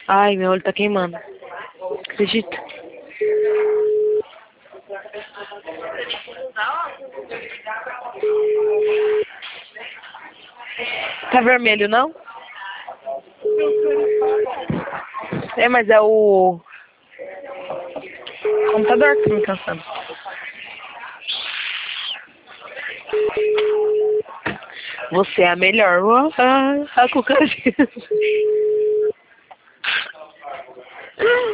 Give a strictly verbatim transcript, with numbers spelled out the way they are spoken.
Ai, meu olho tá queimando. Acredita? Tá vermelho, não? É, mas é o computador que tá me cansando. Você é a melhor. Ah, a cucaracha.